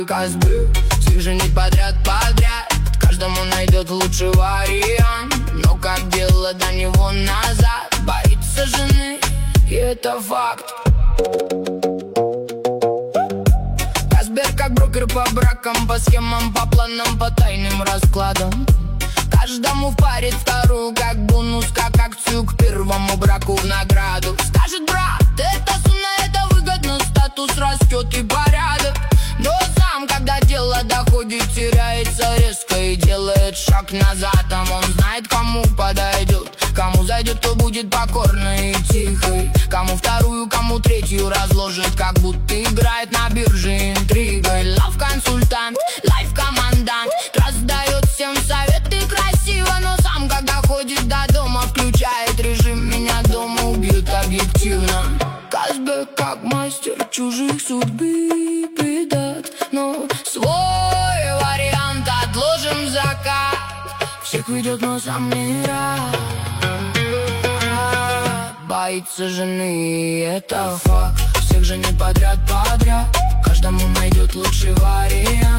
Казбек всех женить подряд. Каждому найдет лучший вариант, но как дело до него назад. Боится жены, и это факт. Казбек как брокер по бракам, по схемам, по планам, по тайным раскладам. Каждому впарит вторую как бонус, как акцию к первому браку в награду. Скажет: брат, это сумма, это выгодно, статус растет и порядок. Но сам, когда дело доходит, теряется резко и делает шаг назад. Там он знает, кому подойдет, кому зайдет, то будет покорной и тихой. Кому вторую, кому третью разложит, как будто играет на бирже интригой. Лав-консультант, лайф-командант, раздает всем советы красиво, но сам, когда ходит до дома, включает режим: меня дома убьют объективно. Казбек как мастер чужих судьбы предат, но свой вариант отложим в закат. Всех ведет, но сам не рад. Боится жены, и это факт. Всех женит подряд. Каждому найдет лучший вариант.